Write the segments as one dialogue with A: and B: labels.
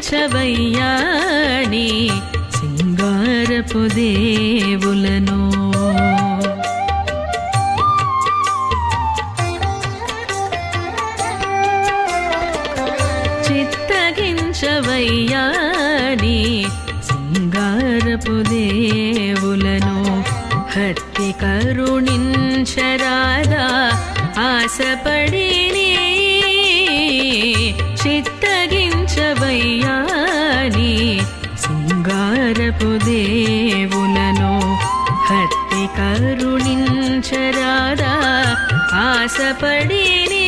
A: చిత్తగించవయ్యా నీ సింగారపు దేవులను. చిత్తగించవయ్యా నీ సింగారపు దేవులను. హత్తి కరుణించరాదా ఆశపడి చిత్తగించవయ్యా నీ సింగారపు దేవులను. హత్తి కరుణించరాదా ఆశపడి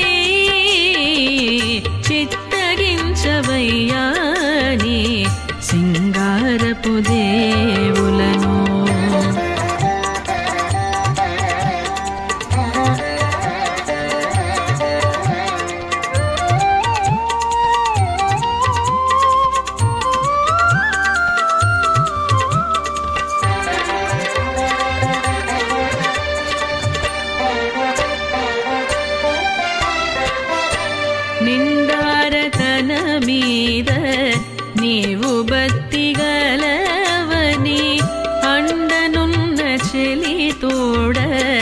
A: చిత్తగించవయ్యా నీ సింగారపు దేవులను. నిండారతన మీద నీవు బత్తిగలవని అండనున్న చెలి తోడ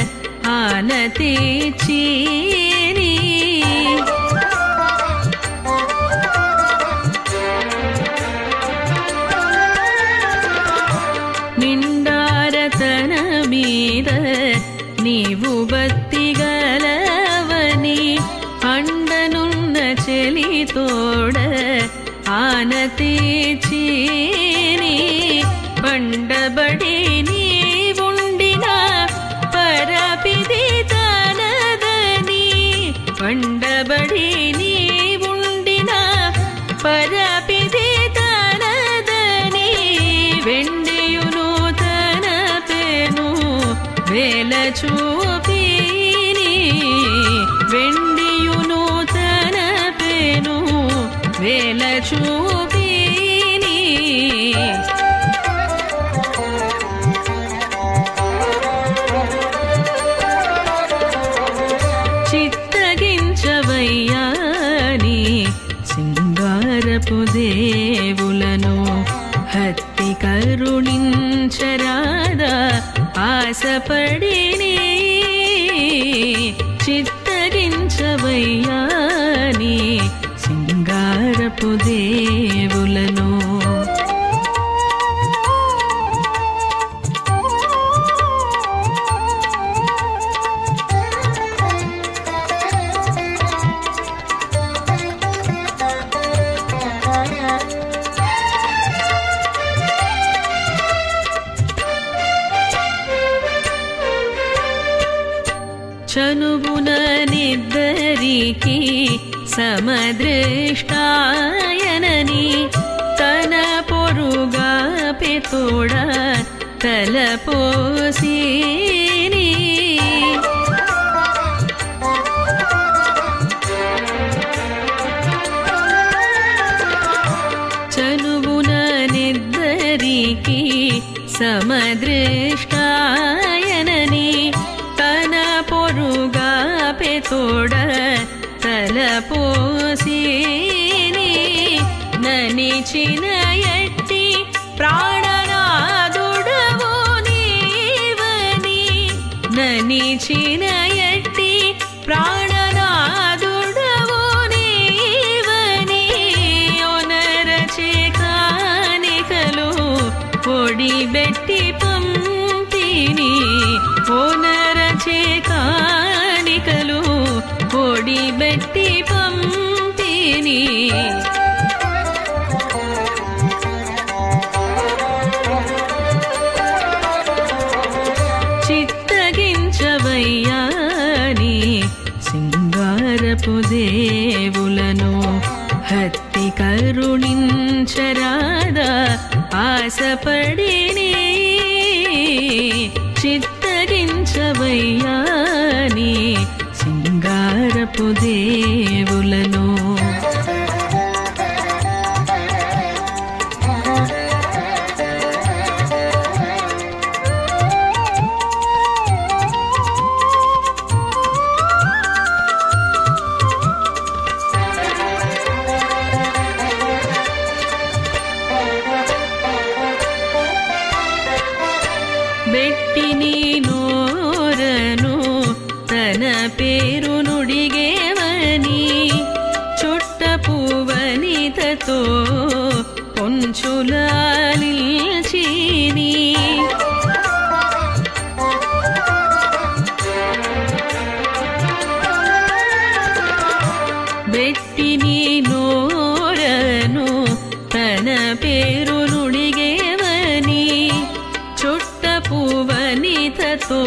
A: ఆనతీర్చిని. నిండారతన మీద నీవు బత్తిగలవని అండనున్న చెలి తోడ ఆనతీర్చిని. పండబడి నీవుండిన పరపిది తనదని. పండబడి నీవుండిన పరపిది తనదని. వెండియును తన పెను వేల చూపిని. వెండియును తన పెను వేల చూపిని. చిత్తగించవయ్యా నీ సింగారపు దేవులను. హత్తి కరుణించరాదా ఆశపడి చిత్తగించవయ్యా నీ సింగారపు దేవులను. చనుగున నిద్దరికి సమదృష్టాయనని తన పొరుగా పెతోడ తలపోసిని. చనుగున నిద్దరికి సమదృష్టాయనని తన పొరుగా పెతోడ తలపోసిని. ననిచిన ఎట్టి ప్రాణనాదుడవు నీవని. ననిచిన ఎట్టి ప్రాణనాదుడవు నీవని. ఒనరచే కానికలు పొడిబెట్టి పంపిని. ఓనరచే కానికలు పొడిబెట్టి పంపిని. చిత్తగించవయ్యా నీ సింగారపు దేవులను. హత్తి కరుణించరాదా ఆశపడి చిత్తగించవయ్యా నీ సింగారపు దేవులను. ಬೆಟ್ಟಿ ನೀನೋರನು ತನ ಪೇರು ನುಡಿಗೇವನಿ ಚೊಟ್ಟ ಪೂವನಿತతో పొంచులాలిల్చిని ಬೆಟ್ಟಿ ನೀನೋರನು ತನ ಪೇರು ನುಡಿಗೇವನಿ ಚೊಟ್ಟ ಪೂವನಿತతో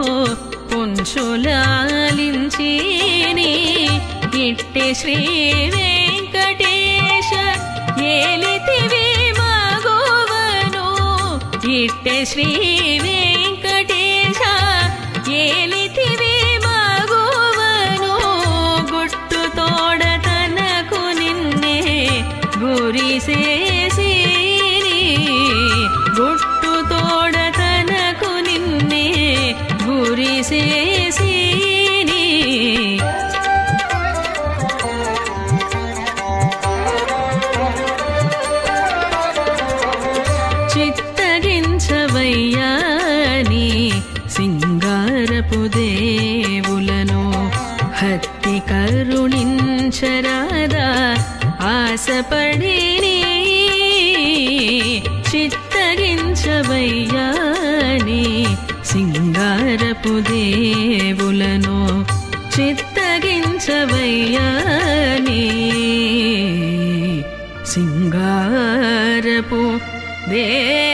A: పొంచులాలించిని ఇట్టే శ్రీ వెంకటేశ ఏలితివి మగువను ఇట్టే శ్రీ వెంకటేశ ఏలితివి మగువను గుట్టు తోడ తనకు నిన్నే గురిసేసిని గుట్టు తోడ తనకు నిన్నే గురిసేసిని చిత్తగించవయ్యా నీ సింగారపు దేవులను హత్తి కరుణించరాదా ఆశపడిని చిత్తగించవయ్యా నీ సింగారపు దేవులను చిత్తగించవయ్యా నీ సింగారపు